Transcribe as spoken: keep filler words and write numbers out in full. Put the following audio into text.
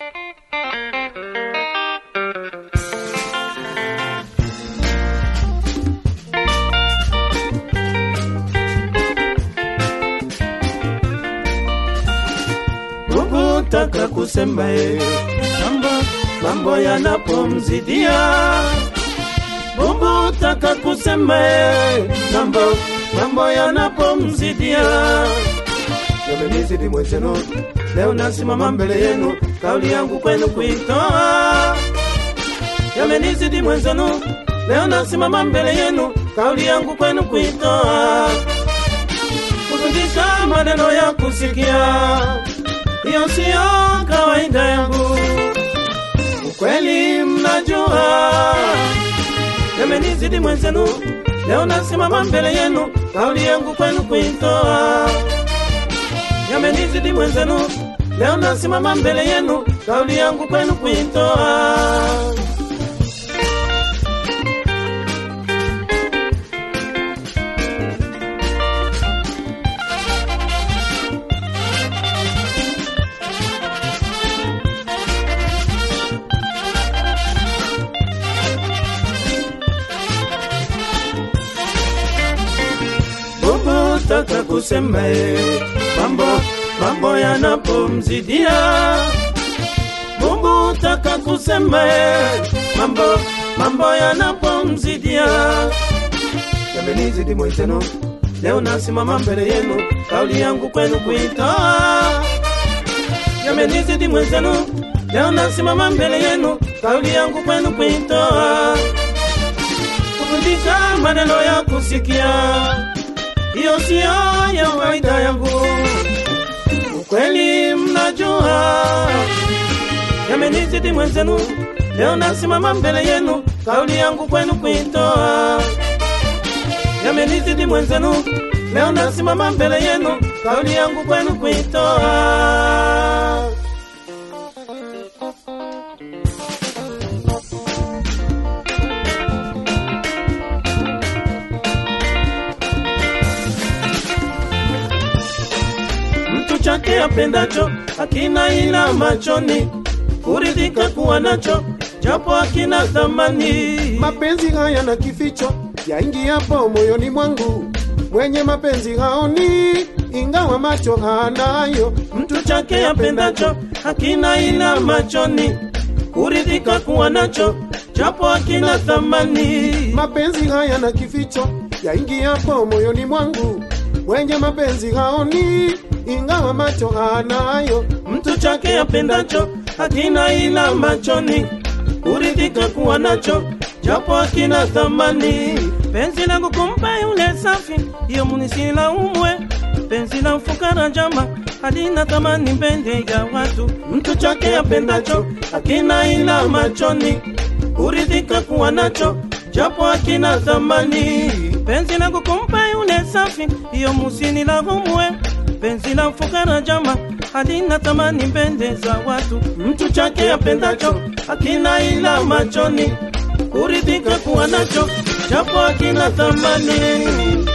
Taka kusema ye mambo mambo yanapomzidia, Bumbu taka kusema ye mambo mambo yanapomzidia. Yamenizidi mwenzenu, leo nasimama mbele yenu, kauli yangu kwenu kuitoa. Yamenizidi mwenzenu, leo nasimama mbele yenu, kauli yangu kwenu kuitoa. Kufundisha maneno ya kusikia, hiyo sio kawaida yangu, ukweli mnajua. Yamenizidi mwenzenu, leo nasimama mbele yenu, kauli yangu kwenu kuitoa. Yamenizidi mwenzenu, leo nasimama mbele yenu, kauli yangu kwenu kuitoa. Taka kusema mambo mambo yanapomzidia, Bumbu taka kusema mambo mambo yanapomzidia. Yamenizidi mwenzenu, leo nasimama mbele yenu, kauli yangu kwenu kuitoa. Yamenizidi mwenzenu, leo nasimama mbele yenu, kauli yangu kwenu kuitoa. Kufundisha maneno ya kusikia, hiyo sio ya kawaida yangu, ukweli mnajua. Yamenizidi mwenzenu, leo nasimama mbele yenu, kauli yangu kwenu kuitoa. Yamenizidi mwenzenu, leo nasimama mbele yenu, kauli yangu kwenu kuitoa. Chake apendacho akina ila machoni, kuridhika kuwa nacho japo akina thamani. Mapenzi haya na kificho yaingiapo moyoni mwangu, mwenye mapenzi haoni ingawa macho hanayo. Mtu chake apendacho akina ila machoni, kuridhika kuwa nacho japo akina thamani. Mapenzi haya na kificho yaingiapo moyoni mwangu, mwenye mapenzi haoni ingawa macho hanayo. Mtu chake apendacho akina ila machoni, kuridhika kuwa nacho japo akina thamani. Penzi langu kumpa yule safi, hiyo munisila umwe. Penzi la mfukara jama, halina thamani mbele ya watu. Mtu chake apendacho akina ila machoni, kuridhika kuwa nacho japo akina thamani. Penzi langu kumpa yule safi, hiyo munisila umwe. Penzi la mfukara jama, halina thamani mbele za watu. Mtu chake apendacho akina ila machoni, kuridhika kuwa nacho japo akina thamani.